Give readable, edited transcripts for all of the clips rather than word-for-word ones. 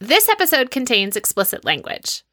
This episode contains explicit language.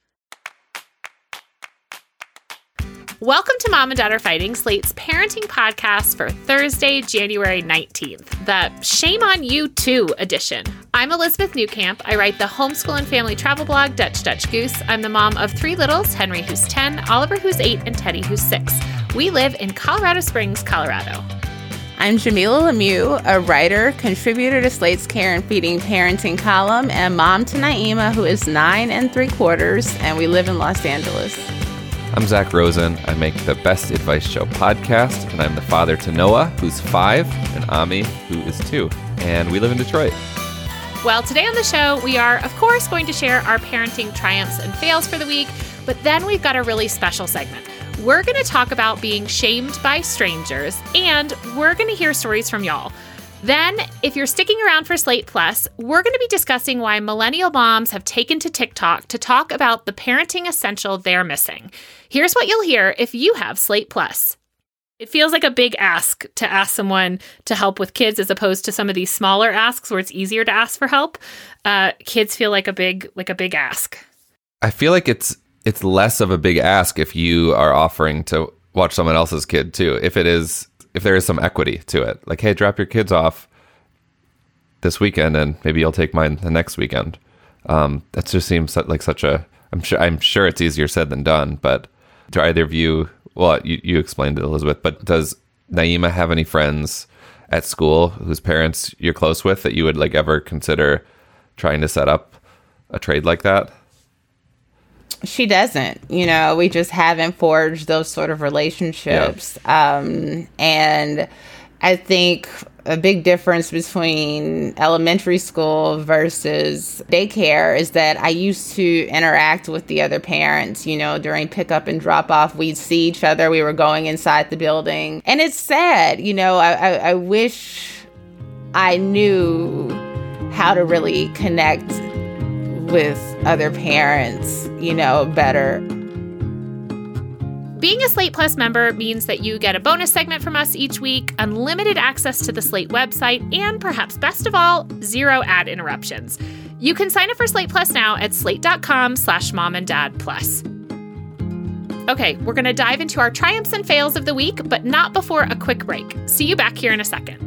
Welcome to Mom and Dad Are Fighting, Slate's parenting podcast for Thursday, January 19th, the Shame on You Too edition. I'm Elizabeth Newcamp. I write the homeschool and family travel blog, Dutch Goose. I'm the mom of 3 littles, Henry, who's 10, Oliver, who's 8, and Teddy, who's 6. We live in Colorado Springs, Colorado. I'm Jamila Lemieux, a writer, contributor to Slate's Care and Feeding parenting column, and mom to Naima, who is 9 3/4, and we live in Los Angeles. I'm Zach Rosen. I make the Best Advice Show podcast, and I'm the father to Noah, who's 5, and Ami, who is 2, and we live in Detroit. Well, today on the show, we are, of course, going to share our parenting triumphs and fails for the week, but then we've got a really special segment. We're going to talk about being shamed by strangers, and we're going to hear stories from y'all. Then, if you're sticking around for Slate Plus, we're going to be discussing why millennial moms have taken to TikTok to talk about the parenting essential they're missing. Here's what you'll hear if you have Slate Plus. It feels like a big ask to ask someone to help with kids as opposed to some of these smaller asks where it's easier to ask for help. Kids feel like a big ask. I feel like it's less of a big ask if you are offering to watch someone else's kid too. If there is some equity to it, like, hey, drop your kids off this weekend and maybe you'll take mine the next weekend. That just seems like such a, I'm sure it's easier said than done, but do either of you, well, you explained it, Elizabeth, but does Naima have any friends at school whose parents you're close with that you would like ever consider trying to set up a trade like that? She doesn't, we just haven't forged those sort of relationships. Yeah. And I think a big difference between elementary school versus daycare is that I used to interact with the other parents, during pickup and drop off. We'd see each other. We were going inside the building. And it's sad, I wish I knew how to really connect with other parents, better. Being a Slate Plus member means that you get a bonus segment from us each week, unlimited access to the Slate website, and perhaps best of all, 0 ad interruptions. You can sign up for Slate Plus now at slate.com/momanddadplus. Okay, we're going to dive into our triumphs and fails of the week, but not before a quick break. See you back here in a second.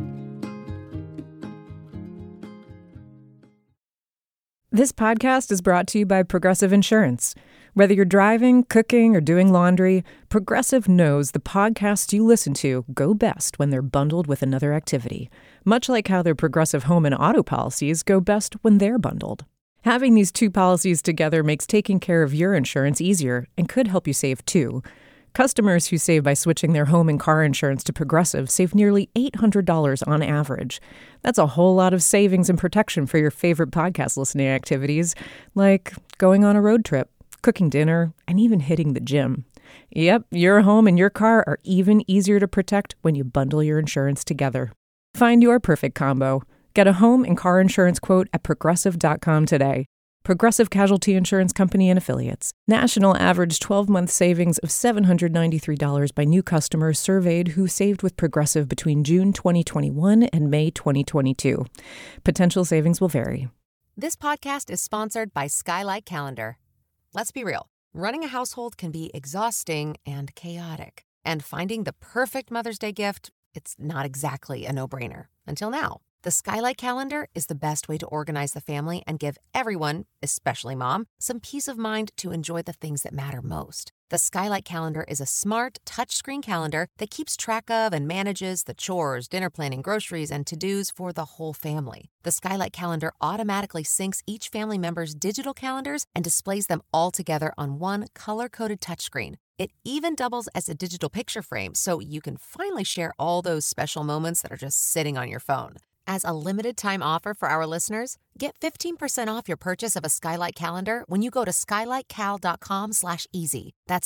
This podcast is brought to you by Progressive Insurance. Whether you're driving, cooking, or doing laundry, Progressive knows the podcasts you listen to go best when they're bundled with another activity, much like how their Progressive home and auto policies go best when they're bundled. Having these 2 policies together makes taking care of your insurance easier and could help you save too. Customers who save by switching their home and car insurance to Progressive save nearly $800 on average. That's a whole lot of savings and protection for your favorite podcast listening activities, like going on a road trip, cooking dinner, and even hitting the gym. Yep, your home and your car are even easier to protect when you bundle your insurance together. Find your perfect combo. Get a home and car insurance quote at Progressive.com today. Progressive Casualty Insurance Company and Affiliates. National average 12-month savings of $793 by new customers surveyed who saved with Progressive between June 2021 and May 2022. Potential savings will vary. This podcast is sponsored by Skylight Calendar. Let's be real. Running a household can be exhausting and chaotic. And finding the perfect Mother's Day gift, it's not exactly a no-brainer. Until now. The Skylight Calendar is the best way to organize the family and give everyone, especially mom, some peace of mind to enjoy the things that matter most. The Skylight Calendar is a smart, touchscreen calendar that keeps track of and manages the chores, dinner planning, groceries, and to-dos for the whole family. The Skylight Calendar automatically syncs each family member's digital calendars and displays them all together on one color-coded touchscreen. It even doubles as a digital picture frame, so you can finally share all those special moments that are just sitting on your phone. As a limited-time offer for our listeners, get 15% off your purchase of a Skylight Calendar when you go to skylightcal.com/easy. That's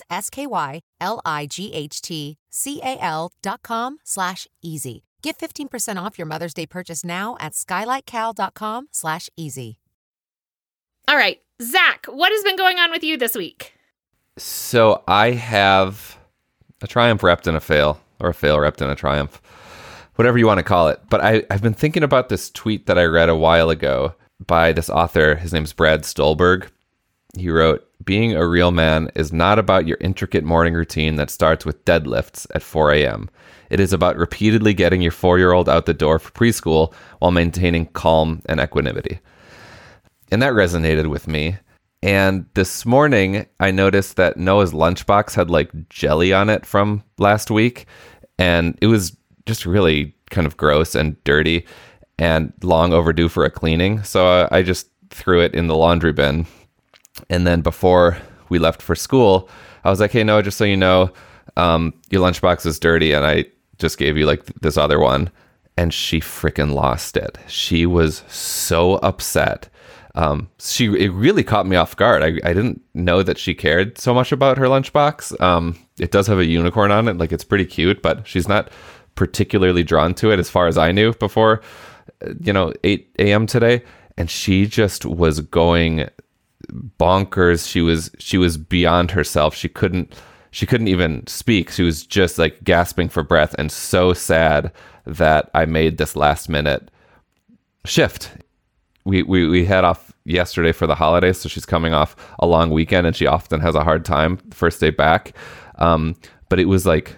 SKYLIGHTCAL.com/easy. Get 15% off your Mother's Day purchase now at skylightcal.com/easy. All right, Zach, what has been going on with you this week? So I have a triumph wrapped in a fail, or a fail wrapped in a triumph. Whatever you want to call it. But I've been thinking about this tweet that I read a while ago by this author. His name's Brad Stulberg. He wrote, "Being a real man is not about your intricate morning routine that starts with deadlifts at 4 a.m. It is about repeatedly getting your 4-year-old out the door for preschool while maintaining calm and equanimity." And that resonated with me. And this morning, I noticed that Noah's lunchbox had like jelly on it from last week. And it was just really kind of gross and dirty and long overdue for a cleaning. So I just threw it in the laundry bin. And then before we left for school, I was like, "Hey, Noah, just so you know, your lunchbox is dirty, and I just gave you like this other one." And she freaking lost it. She was so upset. It really caught me off guard. I didn't know that she cared so much about her lunchbox. It does have a unicorn on it. Like, it's pretty cute, but she's not particularly drawn to it as far as I knew before, 8 a.m. today. And she just was going bonkers. She was beyond herself. She couldn't even speak. She was just like gasping for breath and so sad that I made this last minute shift. We head off yesterday for the holidays, so she's coming off a long weekend and she often has a hard time the first day back. But it was like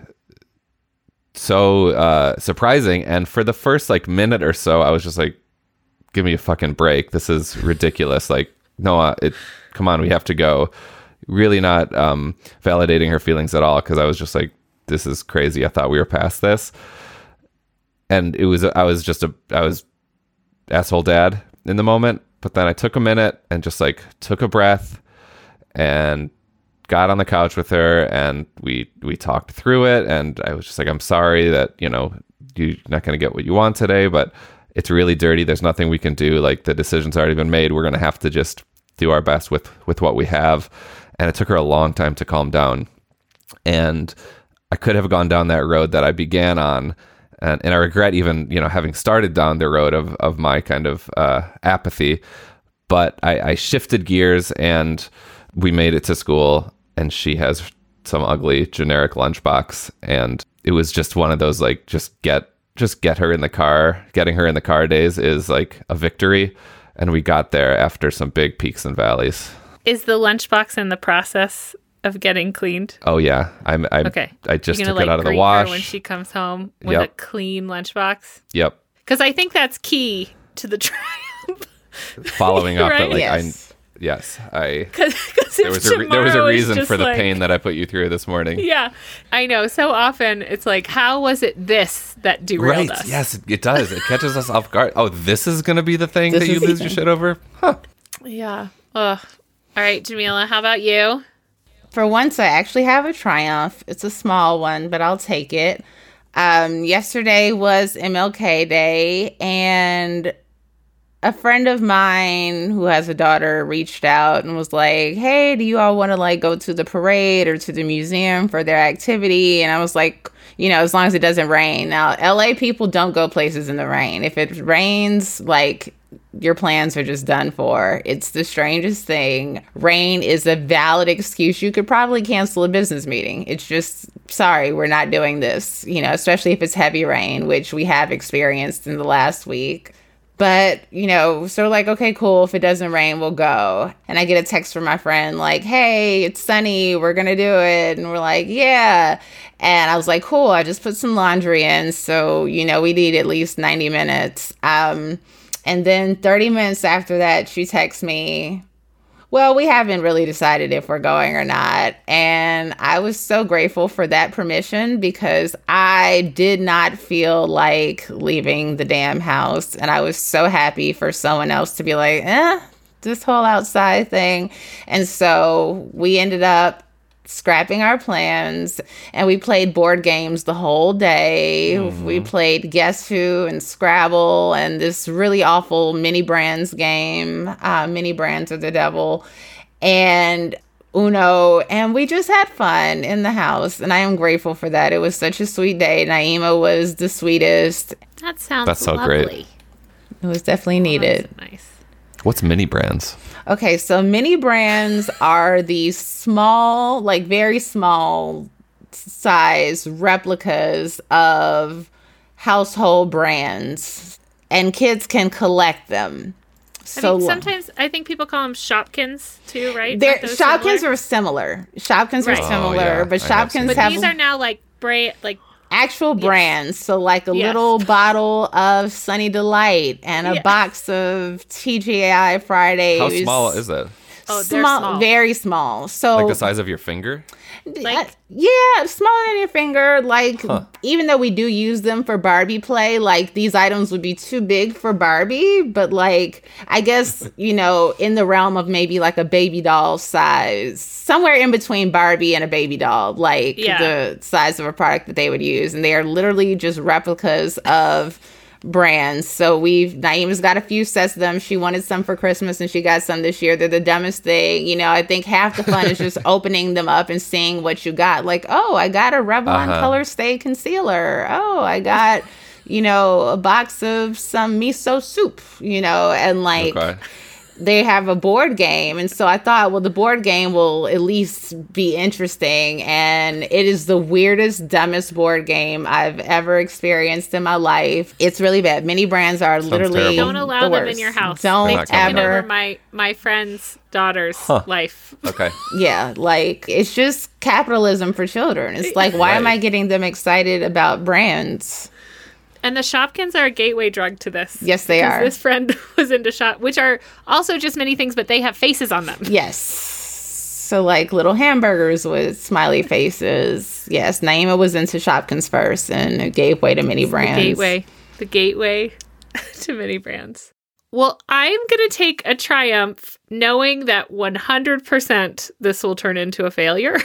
so surprising, and for the first like minute or so I was just like, "Give me a fucking break. This is ridiculous." Like, "Noah, come on, we have to go." Really not validating her feelings at all, because I was just like, "This is crazy. I thought we were past this." And I was asshole dad in the moment. But then I took a minute and just like took a breath and got on the couch with her, and we talked through it. And I was just like, "I'm sorry that, you're not going to get what you want today, but it's really dirty. There's nothing we can do. Like, the decision's already been made. We're going to have to just do our best with what we have." And it took her a long time to calm down. And I could have gone down that road that I began on. And I regret even, having started down the road of my kind of apathy. But I shifted gears, and we made it to school, and she has some ugly generic lunchbox. And it was just one of those, like, just get her in the car. Getting her in the car days is like a victory. And we got there after some big peaks and valleys. Is the lunchbox in the process of getting cleaned? Oh yeah, okay. I just took like, it out of the greet wash her when she comes home with a clean lunchbox. Yep. Because I think that's key to the triumph. Following up, right? That, like, yes. There was a reason for the pain that I put you through this morning. Yeah, I know. So often it's like, how was it this that derailed us? Yes, it does. It catches us off guard. Oh, this is going to be the thing that you lose your shit over? Huh. Yeah. Ugh. All right, Jamila, how about you? For once, I actually have a triumph. It's a small one, but I'll take it. Yesterday was MLK Day, and a friend of mine who has a daughter reached out and was like, "Hey, do you all want to like go to the parade or to the museum for their activity?" And I was like, as long as it doesn't rain. Now, LA people don't go places in the rain. If it rains, like, your plans are just done for. It's the strangest thing. Rain is a valid excuse. You could probably cancel a business meeting. It's just, sorry, we're not doing this, especially if it's heavy rain, which we have experienced in the last week. But, so like, okay, cool. If it doesn't rain, we'll go. And I get a text from my friend like, "Hey, it's sunny. We're going to do it." And we're like, "Yeah." And I was like, cool. I just put some laundry in. So, we need at least 90 minutes. And then 30 minutes after that, she texts me, "Well, we haven't really decided if we're going or not." And I was so grateful for that permission, because I did not feel like leaving the damn house. And I was so happy for someone else to be like, this whole outside thing. And so we ended up scrapping our plans, and we played board games the whole day. Mm-hmm. We played Guess Who and Scrabble and this really awful Mini Brands game. Mini Brands are the devil. And Uno, and we just had fun in the house, and I am grateful for that. It was such a sweet day. Naima was the sweetest. That sounds That's so lovely. Great. It was definitely needed. That's nice. What's Mini Brands? Okay, so Mini Brands are these small, like very small size replicas of household brands, and kids can collect them. Sometimes I think people call them Shopkins too, right? Shopkins are similar. Shopkins are similar, but Shopkins have these are now like actual brands. So like a little bottle of Sunny Delight and a box of TGI Fridays. How small is it? Oh, they're small. Very small. So like the size of your finger? Smaller than your finger. Like, even though we do use them for Barbie play, like these items would be too big for Barbie. But like, I guess, in the realm of maybe like a baby doll size, somewhere in between Barbie and a baby doll, like the size of a product that they would use. And they are literally just replicas of brands. So Naima's got a few sets of them. She wanted some for Christmas and she got some this year. They're the dumbest thing. I think half the fun is just opening them up and seeing what you got. Like, oh, I got a Revlon Color Stay Concealer. Oh, I got, a box of some miso soup, and like... Okay. They have a board game. And so I thought, well, the board game will at least be interesting. And it is the weirdest, dumbest board game I've ever experienced in my life. It's really bad. Many brands are literally don't allow them in your house. Don't ever. Over my friend's daughter's life. Okay. Yeah, like it's just capitalism for children. It's like, why am I getting them excited about brands? And the Shopkins are a gateway drug to this. Yes, they are. This friend was into which are also just many things, but they have faces on them. Yes. So like little hamburgers with smiley faces. Yes, Naima was into Shopkins first, and it gave way to many brands. The gateway to many brands. Well, I'm going to take a triumph knowing that 100% this will turn into a failure.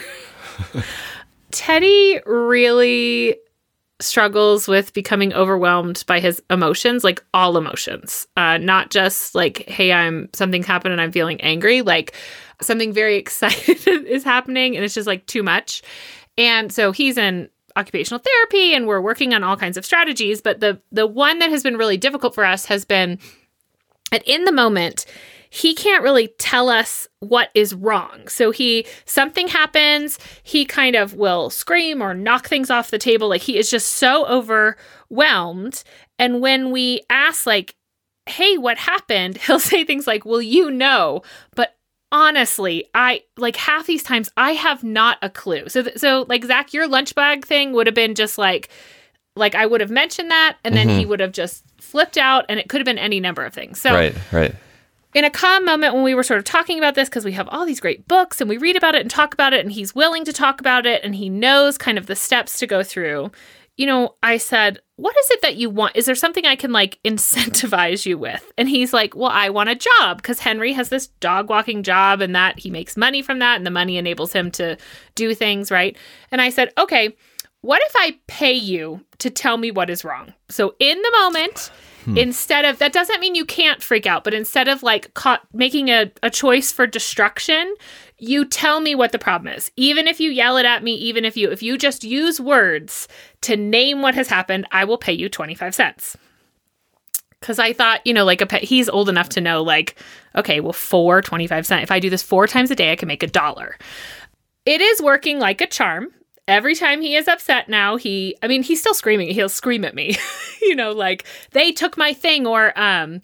Teddy really struggles with becoming overwhelmed by his emotions, like all emotions, not just like, hey, something's happened and I'm feeling angry, like something very excited is happening and it's just like too much. And so he's in occupational therapy and we're working on all kinds of strategies. But the one that has been really difficult for us has been that in the moment, he can't really tell us what is wrong. So something happens, he kind of will scream or knock things off the table. Like he is just so overwhelmed. And when we ask like, hey, what happened? He'll say things like, well, but honestly, half these times I have not a clue. So like Zach, your lunch bag thing would have been just like I would have mentioned that and then he would have just flipped out and it could have been any number of things. So right. In a calm moment when we were sort of talking about this, because we have all these great books and we read about it and talk about it and he's willing to talk about it and he knows kind of the steps to go through, I said, what is it that you want? Is there something I can like incentivize you with? And he's like, well, I want a job because Henry has this dog walking job and that he makes money from that and the money enables him to do things, right? And I said, okay, what if I pay you to tell me what is wrong? So in the moment... Instead of, that doesn't mean you can't freak out, but instead of like making a choice for destruction, you tell me what the problem is. Even if you yell it at me, even if you just use words to name what has happened, I will pay you 25 cents. Because I thought, he's old enough to know like, okay, well, 25 cents. If I do this 4 times a day, I can make $1. It is working like a charm. Every time he is upset now, he's still screaming. He'll scream at me, like they took my thing or,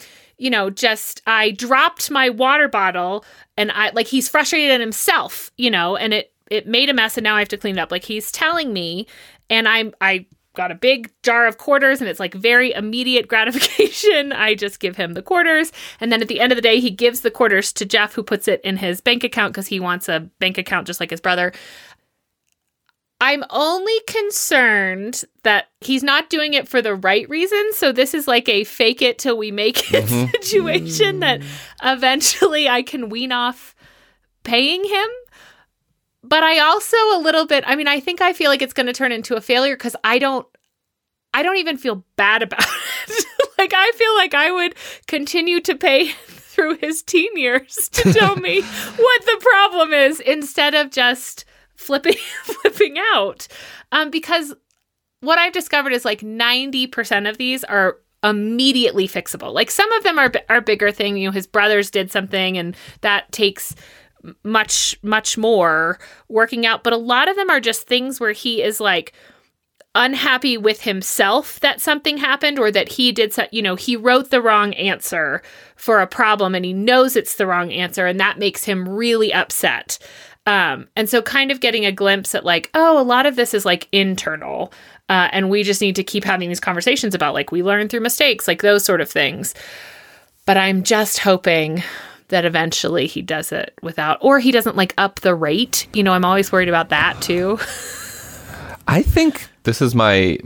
I dropped my water bottle and he's frustrated at himself, and it made a mess and now I have to clean it up. Like he's telling me and I got a big jar of quarters and it's like very immediate gratification. I just give him the quarters. And then at the end of the day, he gives the quarters to Jeff, who puts it in his bank account because he wants a bank account just like his brother. I'm only concerned that he's not doing it for the right reasons. So this is like a fake it till we make it situation that eventually I can wean off paying him. But I also a little bit, I think I feel like it's going to turn into a failure because I don't even feel bad about it. Like I feel like I would continue to pay through his teen years to tell me what the problem is instead of just flipping out. Because what I've discovered is like 90% of these are immediately fixable. Like some of them are bigger thing. His brothers did something and that takes much, much more working out. But a lot of them are just things where he is like unhappy with himself that something happened or that he did, he wrote the wrong answer for a problem and he knows it's the wrong answer, and that makes him really upset. And so kind of getting a glimpse at like, oh, a lot of this is like internal. And we just need to keep having these conversations about like, we learn through mistakes, like those sort of things. But I'm just hoping that eventually he does it without, or he doesn't like up the rate. You know, I'm always worried about that too. I think this is my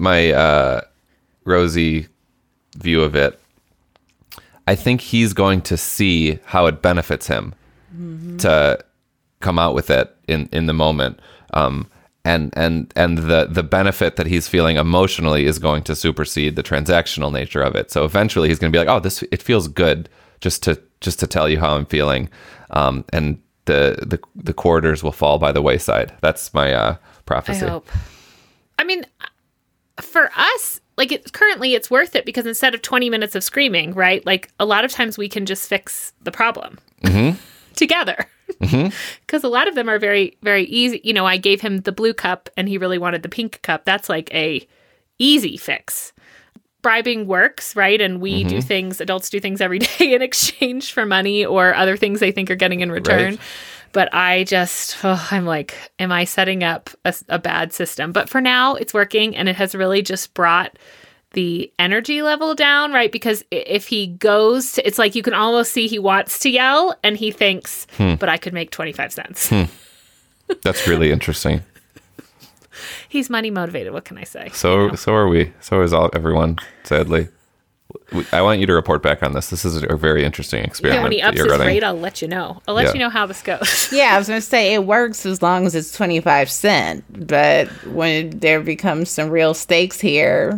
rosy view of it. I think he's going to see how it benefits him to come out with it in the moment. And the benefit that he's feeling emotionally is going to supersede the transactional nature of it. So eventually he's going to be like, oh, it feels good just to tell you how I'm feeling. And the quarters will fall by the wayside. That's my prophecy. I hope. I mean, for us, like currently it's worth it because instead of 20 minutes of screaming, right? Like a lot of times we can just fix the problem together. Because a lot of them are very, very easy. You know, I gave him the blue cup and he really wanted the pink cup. That's like a easy fix. Bribing works, right? And we do things, adults do things every day in exchange for money or other things they think are getting in return. Right. But I just, I'm like, am I setting up a bad system? But for now, it's working, and it has really just brought the energy level down, right? Because if he goes to, it's like you can almost see he wants to yell, and he thinks, but I could make 25 cents. That's really interesting. He's money motivated. What can I say? So are we. So is everyone, sadly. I want you to report back on this. This is a very interesting experiment. Yeah, when he ups his rate, I'll let you know. I'll let you know how this goes. Yeah, I was going to say it works as long as it's 25 cents. But when there becomes some real stakes here,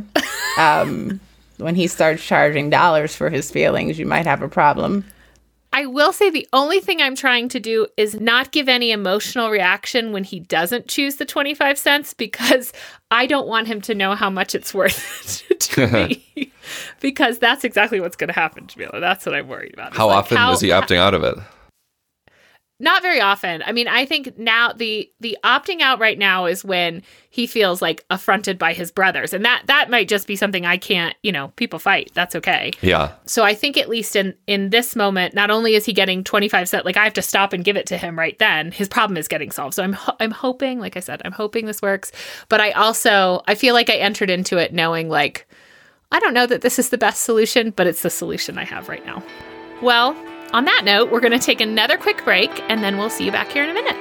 when he starts charging dollars for his feelings, you might have a problem. I will say the only thing I'm trying to do is not give any emotional reaction when he doesn't choose the 25 cents because I don't want him to know how much it's worth to me. Because that's exactly what's going to happen, Jamila. That's what I'm worried about. How often is he opting out of it? Not very often. I mean, I think now the opting out right now is when he feels like affronted by his brothers. And that might just be something I can't, people fight. That's okay. Yeah. So I think at least in this moment, not only is he getting 25 cents, like I have to stop and give it to him right then, his problem is getting solved. So I'm hoping, like I said, I'm hoping this works. But I feel like I entered into it knowing like, I don't know that this is the best solution, but it's the solution I have right now. Well, on that note, we're going to take another quick break, and then we'll see you back here in a minute.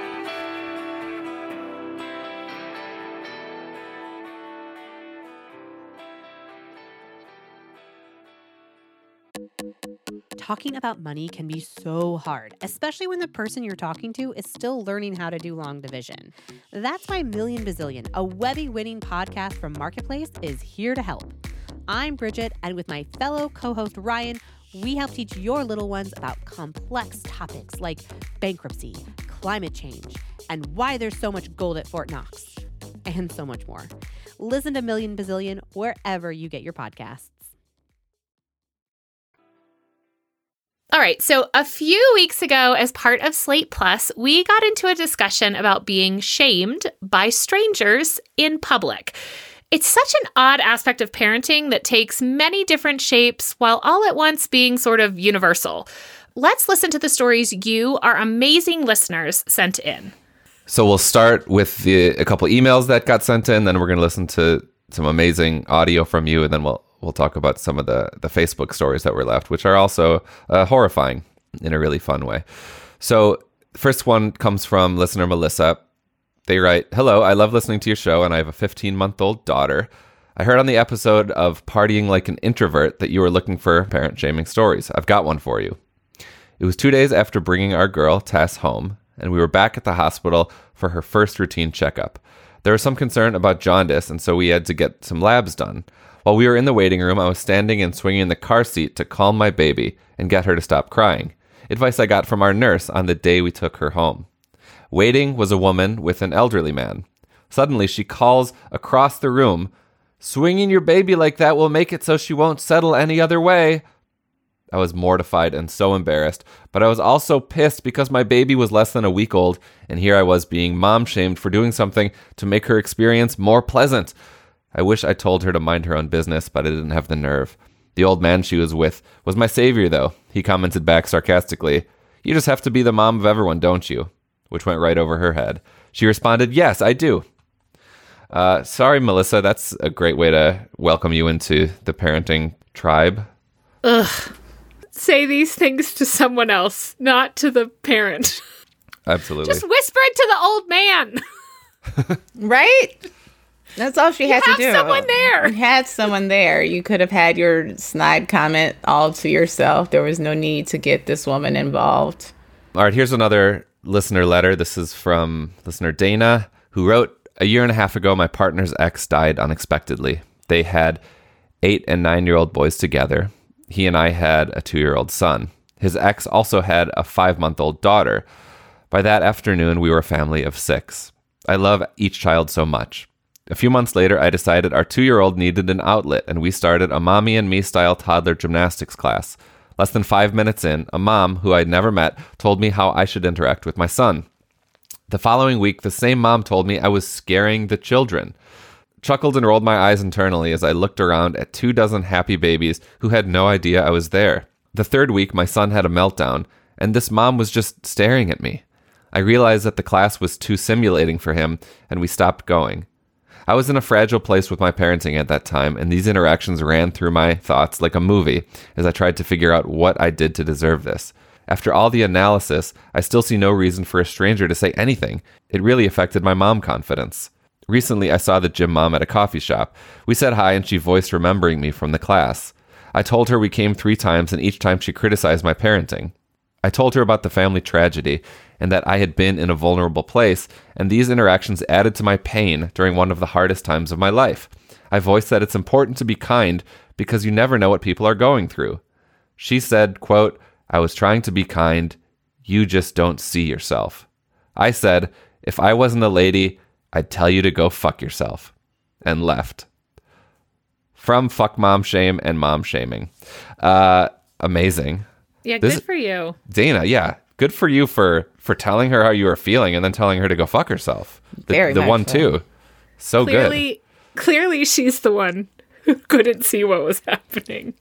Talking about money can be so hard, especially when the person you're talking to is still learning how to do long division. That's why Million Bazillion, a Webby-winning podcast from Marketplace, is here to help. I'm Bridget, and with my fellow co-host Ryan, we help teach your little ones about complex topics like bankruptcy, climate change, and why there's so much gold at Fort Knox, and so much more. Listen to Million Bazillion wherever you get your podcasts. All right, so a few weeks ago, as part of Slate Plus, we got into a discussion about being shamed by strangers in public. It's such an odd aspect of parenting that takes many different shapes while all at once being sort of universal. Let's listen to the stories you, our amazing listeners, sent in. So we'll start with a couple emails that got sent in, then we're going to listen to some amazing audio from you, and then we'll talk about some of the Facebook stories that were left, which are also horrifying in a really fun way. So first one comes from listener Melissa. They write, "Hello, I love listening to your show, and I have a 15-month-old daughter. I heard on the episode of Partying Like an Introvert that you were looking for parent-shaming stories. I've got one for you. It was 2 days after bringing our girl, Tess, home, and we were back at the hospital for her first routine checkup. There was some concern about jaundice, and so we had to get some labs done. While we were in the waiting room, I was standing and swinging the car seat to calm my baby and get her to stop crying. Advice I got from our nurse on the day we took her home. Waiting was a woman with an elderly man. Suddenly, she calls across the room, 'Swinging your baby like that will make it so she won't settle any other way.' I was mortified and so embarrassed, but I was also pissed because my baby was less than a week old, and here I was being mom-shamed for doing something to make her experience more pleasant. I wish I told her to mind her own business, but I didn't have the nerve. The old man she was with was my savior, though. He commented back sarcastically, "You just have to be the mom of everyone, don't you?" Which went right over her head. She responded, "Yes, I do." Sorry, Melissa, that's a great way to welcome you into the parenting tribe. Ugh. Say these things to someone else, not to the parent. Absolutely. Just whisper it to the old man. Right? That's all she had to do. You have someone there. You had someone there. You could have had your snide comment all to yourself. There was no need to get this woman involved. All right, here's another listener letter. This is from listener Dana, who wrote, "A year and a half ago, my partner's ex died unexpectedly. They had 8 and 9-year-old boys together. He and I had a 2-year-old son. His ex also had a 5-month-old daughter. By that afternoon, we were a family of 6. I love each child so much. A few months later, I decided our 2-year-old needed an outlet, and we started a mommy and me style toddler gymnastics class. Less than 5 minutes in, a mom, who I'd never met, told me how I should interact with my son. The following week, the same mom told me I was scaring the children. Chuckled and rolled my eyes internally as I looked around at 24 happy babies who had no idea I was there. The third week, my son had a meltdown, and this mom was just staring at me. I realized that the class was too simulating for him, and we stopped going. I was in a fragile place with my parenting at that time, and these interactions ran through my thoughts like a movie as I tried to figure out what I did to deserve this. After all the analysis, I still see no reason for a stranger to say anything. It really affected my mom confidence. Recently, I saw the gym mom at a coffee shop. We said hi, and she voiced remembering me from the class. I told her we came 3 times, and each time she criticized my parenting. I told her about the family tragedy and that I had been in a vulnerable place, and these interactions added to my pain during one of the hardest times of my life. I voiced that it's important to be kind because you never know what people are going through. She said, quote, "I was trying to be kind. You just don't see yourself." I said, "If I wasn't a lady, I'd tell you to go fuck yourself," and left. From Fuck Mom Shame and Mom Shaming. Amazing. Yeah, good for you. Dana, yeah. Good for you for telling her how you were feeling and then telling her to go fuck herself. The one too. So good. Clearly she's the one who couldn't see what was happening.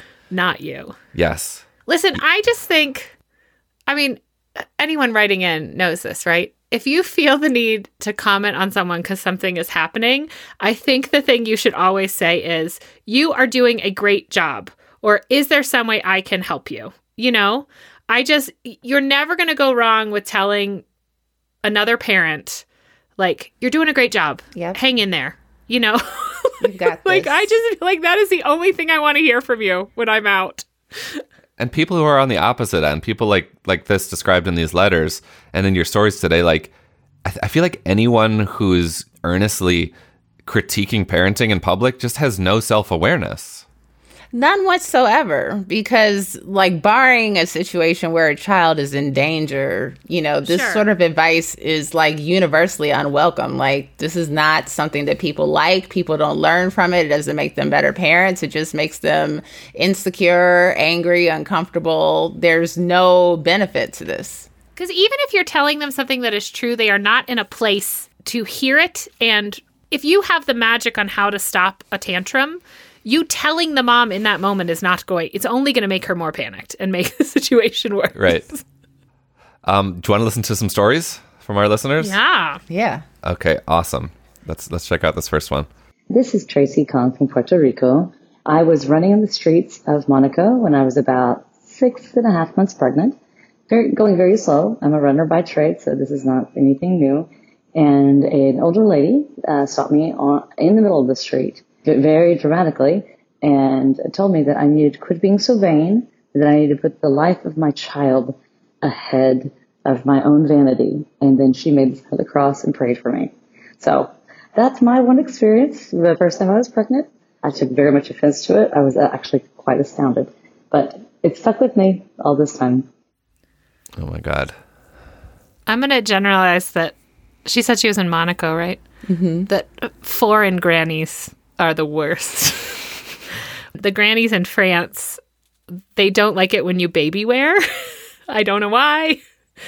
Not you. Yes. Listen, I just think, I mean, anyone writing in knows this, right? If you feel the need to comment on someone because something is happening, I think the thing you should always say is, "You are doing a great job," or "Is there some way I can help you?" You know, you're never going to go wrong with telling another parent, like, "You're doing a great job. Yep. Hang in there." You know, You've got like, this. I just feel like that is the only thing I want to hear from you when I'm out. And people who are on the opposite end, people like this described in these letters and in your stories today, like, I feel like anyone who's earnestly critiquing parenting in public just has no self-awareness. None whatsoever, because, like, barring a situation where a child is in danger, you know, this Sure. sort of advice is, like, universally unwelcome. Like, this is not something that people like. People don't learn from it. It doesn't make them better parents. It just makes them insecure, angry, uncomfortable. There's no benefit to this. Because even if you're telling them something that is true, they are not in a place to hear it. And if you have the magic on how to stop a tantrum, you telling the mom in that moment is not going, it's only going to make her more panicked and make the situation worse. Right. Do you want to listen to some stories from our listeners? Yeah. Yeah. Okay, awesome. Let's check out this first one. This is Tracy calling from Puerto Rico. I was running in the streets of Monaco when I was about 6.5 months pregnant. Going very slow. I'm a runner by trade, so this is not anything new. And an older lady stopped me in the middle of the street, very dramatically, and told me that I needed to quit being so vain, that I needed to put the life of my child ahead of my own vanity. And then she made the cross and prayed for me. So that's my one experience. The first time I was pregnant, I took very much offense to it. I was actually quite astounded, but it stuck with me all this time. Oh my God. I'm going to generalize that she said she was in Monaco, right? Mm-hmm. That foreign grannies are the worst. The grannies in France, they don't like it when you baby wear. I don't know why.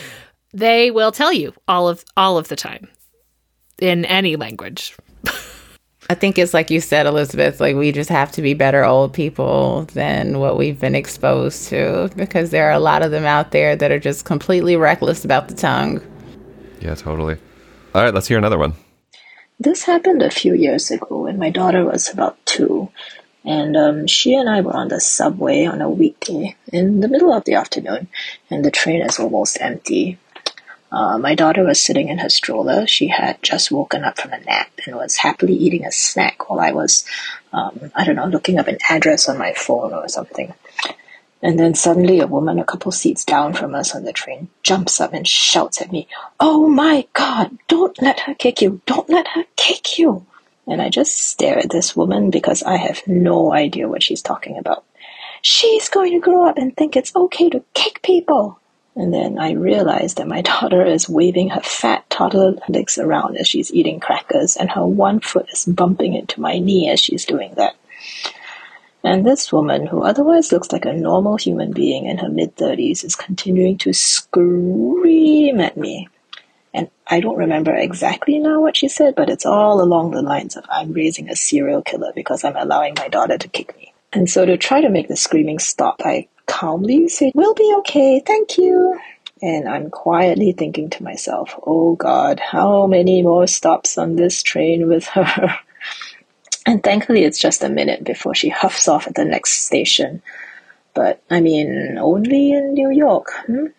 They will tell you all of the time in any language. I think it's like you said, Elizabeth, like we just have to be better old people than what we've been exposed to, because there are a lot of them out there that are just completely reckless about the tongue. Yeah, totally. All right, let's hear another one. This happened a few years ago when my daughter was about 2, and she and I were on the subway on a weekday in the middle of the afternoon, and the train is almost empty. My daughter was sitting in her stroller. She had just woken up from a nap and was happily eating a snack while I was, looking up an address on my phone or something. And then suddenly a woman a couple seats down from us on the train jumps up and shouts at me, "Oh my God, don't let her kick you. Don't let her kick you." And I just stare at this woman because I have no idea what she's talking about. She's going to grow up and think it's okay to kick people. And then I realized that my daughter is waving her fat toddler legs around as she's eating crackers, and her one foot is bumping into my knee as she's doing that. And this woman, who otherwise looks like a normal human being in her mid-30s, is continuing to scream at me. And I don't remember exactly now what she said, but it's all along the lines of, "I'm raising a serial killer because I'm allowing my daughter to kick me." And so to try to make the screaming stop, I calmly say, "We'll be okay, thank you." And I'm quietly thinking to myself, oh God, how many more stops on this train with her? And thankfully it's just a minute before she huffs off at the next station. But, I mean, only in New York.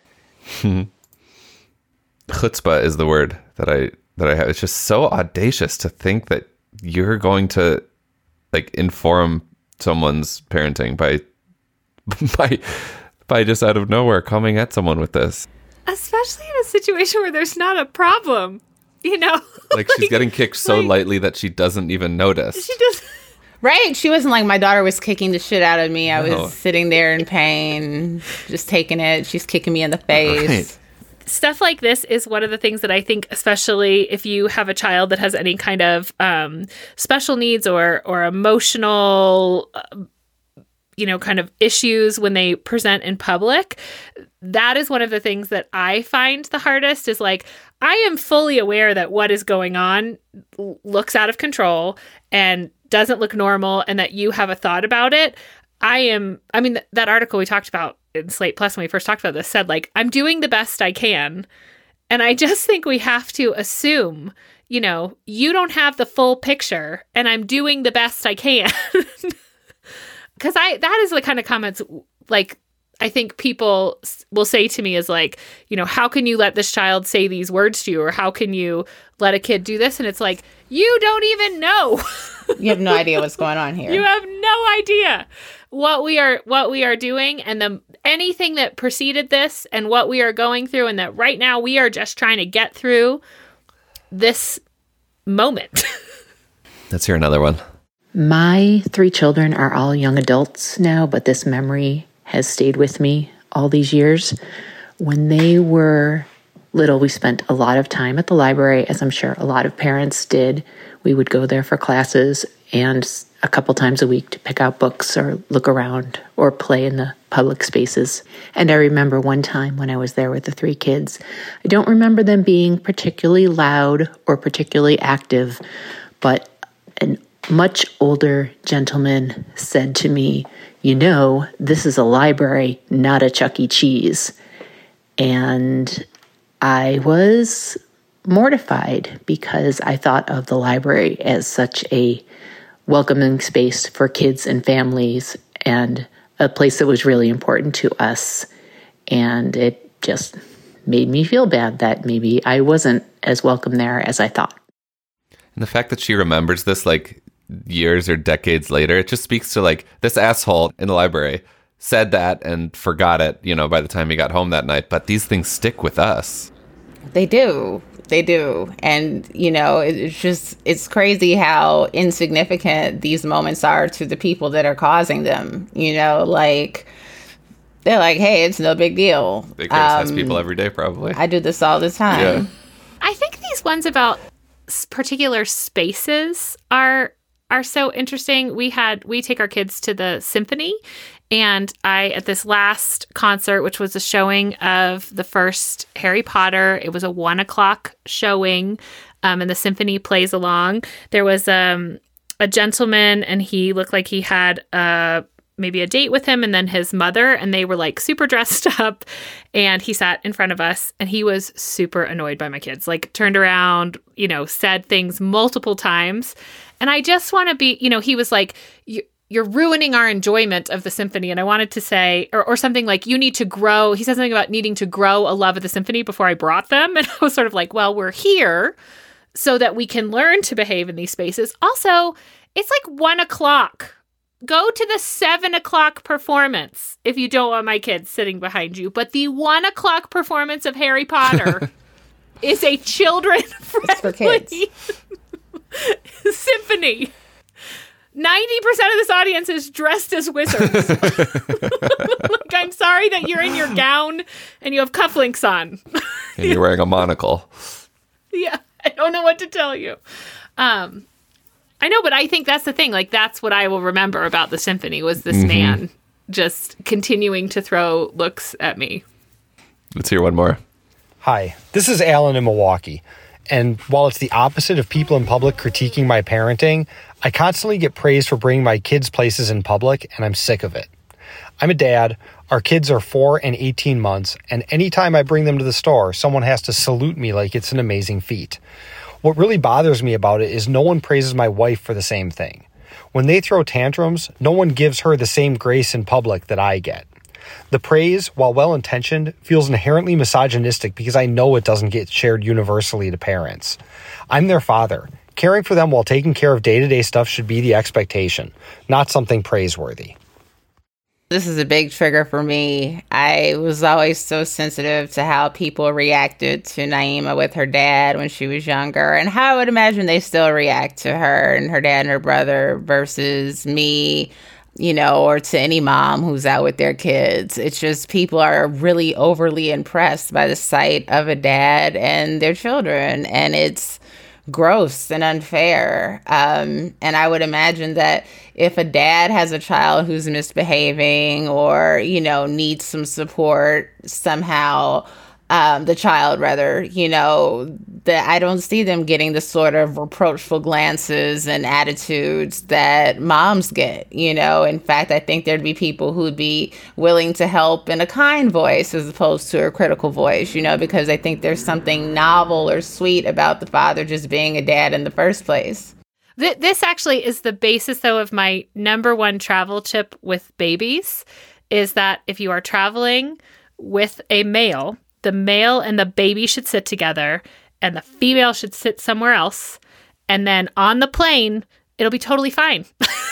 Chutzpah is the word that I have. It's just so audacious to think that you're going to like inform someone's parenting by just out of nowhere coming at someone with this. Especially in a situation where there's not a problem, you know? Like she's getting kicked so lightly that she doesn't even notice. She just... Right? She wasn't like, my daughter was kicking the shit out of me. I was sitting there in pain, just taking it. She's kicking me in the face. Right. Stuff like this is one of the things that I think, especially if you have a child that has any kind of special needs or emotional, kind of issues when they present in public, that is one of the things that I find the hardest is like, I am fully aware that what is going on looks out of control and doesn't look normal and that you have a thought about it. That article we talked about in Slate Plus when we first talked about this said, like, I'm doing the best I can. And I just think we have to assume, you don't have the full picture and I'm doing the best I can. Because that is the kind of comments, like, I think people will say to me is like, how can you let this child say these words to you? Or how can you let a kid do this? And it's like, you don't even know. You have no idea what's going on here. You have no idea what we are doing and anything that preceded this and what we are going through, and that right now we are just trying to get through this moment. Let's hear another one. My 3 children are all young adults now, but this memory has stayed with me all these years. When they were little, we spent a lot of time at the library, as I'm sure a lot of parents did. We would go there for classes and a couple times a week to pick out books or look around or play in the public spaces. And I remember one time when I was there with the 3 kids, I don't remember them being particularly loud or particularly active, but an much older gentleman said to me, this is a library, not a Chuck E. Cheese. And I was mortified because I thought of the library as such a welcoming space for kids and families and a place that was really important to us. And it just made me feel bad that maybe I wasn't as welcome there as I thought. And the fact that she remembers this like years or decades later, it just speaks to like this asshole in the library said that and forgot it, by the time he got home that night. But these things stick with us. They do. And, it's crazy how insignificant these moments are to the people that are causing them. Like, they're like, hey, it's no big deal. They criticize people every day, probably. I do this all the time. Yeah. I think these ones about particular spaces are so interesting. We take our kids to the symphony, and at this last concert, which was a showing of the first Harry Potter, it was a 1:00 showing, and the symphony plays along. There was a gentleman, and he looked like he had maybe a date with him, and then his mother, and they were like super dressed up, and he sat in front of us, and he was super annoyed by my kids, like turned around, said things multiple times. And I just want to be, he was like, you're ruining our enjoyment of the symphony. And I wanted to say, or something like, you need to grow. He said something about needing to grow a love of the symphony before I brought them. And I was sort of like, well, we're here so that we can learn to behave in these spaces. Also, it's like 1:00. Go to the 7:00 performance if you don't want my kids sitting behind you. But the 1:00 performance of Harry Potter is a children-friendly symphony. 90% of this audience is dressed as wizards. Like, I'm sorry that you're in your gown and you have cufflinks on. And you're wearing a monocle. Yeah, I don't know what to tell you. I know, but I think that's the thing. Like, that's what I will remember about the symphony was this man just continuing to throw looks at me. Let's hear one more. Hi, this is Alan in Milwaukee. And while it's the opposite of people in public critiquing my parenting, I constantly get praised for bringing my kids places in public, and I'm sick of it. I'm a dad. Our kids are 4 and 18 months, and anytime I bring them to the store, someone has to salute me like it's an amazing feat. What really bothers me about it is no one praises my wife for the same thing. When they throw tantrums, no one gives her the same grace in public that I get. The praise, while well-intentioned, feels inherently misogynistic because I know it doesn't get shared universally to parents. I'm their father. Caring for them while taking care of day-to-day stuff should be the expectation, not something praiseworthy. This is a big trigger for me. I was always so sensitive to how people reacted to Naima with her dad when she was younger, and how I would imagine they still react to her and her dad and her brother versus me, or to any mom who's out with their kids. It's just people are really overly impressed by the sight of a dad and their children, and it's gross and unfair. And I would imagine that if a dad has a child who's misbehaving or, needs some support somehow, the child rather, that I don't see them getting the sort of reproachful glances and attitudes that moms get, In fact, I think there'd be people who'd be willing to help in a kind voice as opposed to a critical voice, because I think there's something novel or sweet about the father just being a dad in the first place. This actually is the basis, though, of my number one travel tip with babies, is that if you are traveling with a male, the male and the baby should sit together and the female should sit somewhere else. And then on the plane, it'll be totally fine.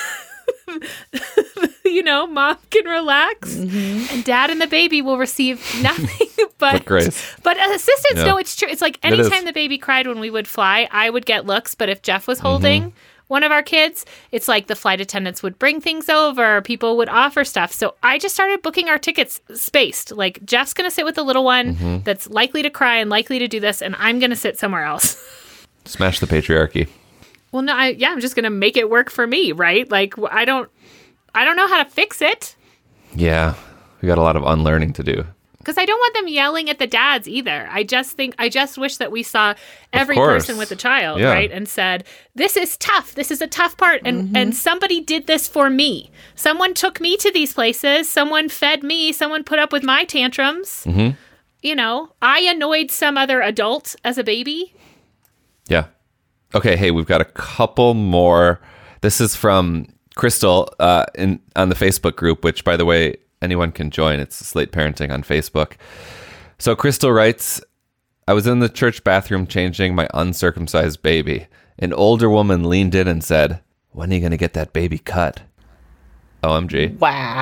Mom can relax and dad and the baby will receive nothing but grace. But assistance, Yeah. no, it's true. It's like anytime the baby cried when we would fly, I would get looks. But if Jeff was holding one of our kids, it's like the flight attendants would bring things over. People would offer stuff. So I just started booking our tickets spaced. Like, Jeff's going to sit with the little one that's likely to cry and likely to do this, and I'm going to sit somewhere else. Smash the patriarchy. Well, no, I'm just going to make it work for me, right? Like, I don't know how to fix it. Yeah, we got a lot of unlearning to do. Because I don't want them yelling at the dads either. I just wish that we saw every person with a child, right? And said, this is tough. This is a tough part. And somebody did this for me. Someone took me to these places. Someone fed me. Someone put up with my tantrums. I annoyed some other adult as a baby. Yeah. Okay, hey, we've got a couple more. This is from Crystal on the Facebook group, which, by the way, anyone can join. It's Slate Parenting on Facebook. So Crystal writes, I was in the church bathroom changing my uncircumcised baby. An older woman leaned in and said, when are you going to get that baby cut? OMG.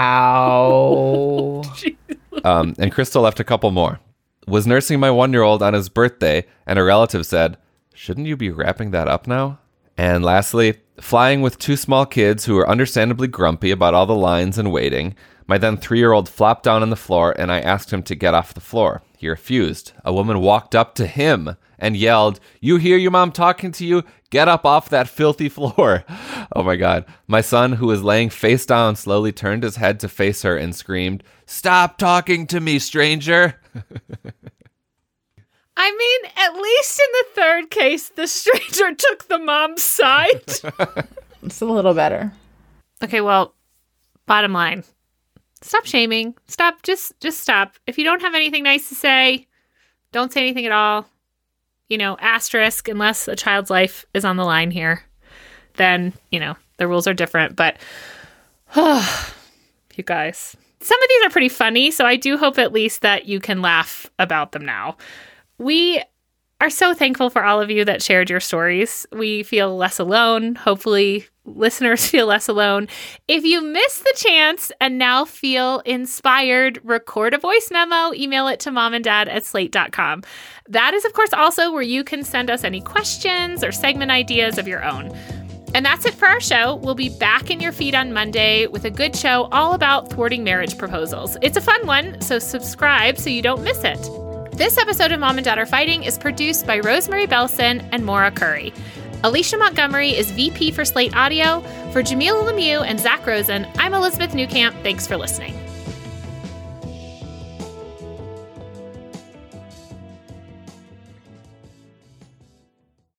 Wow. And Crystal left a couple more. Was nursing my 1-year-old on his birthday, and a relative said, shouldn't you be wrapping that up now? And lastly, flying with 2 small kids who were understandably grumpy about all the lines and waiting. My then 3-year-old flopped down on the floor, and I asked him to get off the floor. He refused. A woman walked up to him and yelled, you hear your mom talking to you? Get up off that filthy floor. Oh my God. My son, who was laying face down, slowly turned his head to face her and screamed, stop talking to me, stranger. I mean, at least in the third case, the stranger took the mom's side. It's a little better. Okay, well, bottom line, stop shaming. Stop. Just stop. If you don't have anything nice to say, don't say anything at all. Asterisk, unless a child's life is on the line here, then, the rules are different. But, you guys, some of these are pretty funny, so I do hope at least that you can laugh about them now. We are so thankful for all of you that shared your stories. We feel less alone. Hopefully, listeners feel less alone. If you missed the chance and now feel inspired, record a voice memo, email it to momanddad@slate.com. That is, of course, also where you can send us any questions or segment ideas of your own. And that's it for our show. We'll be back in your feed on Monday with a good show all about thwarting marriage proposals. It's a fun one, so subscribe so you don't miss it. This episode of Mom and Dad Are Fighting is produced by Rosemary Belson and Maura Curry. Alicia Montgomery is VP for Slate Audio. For Jamila Lemieux and Zach Rosen, I'm Elizabeth Newcamp. Thanks for listening.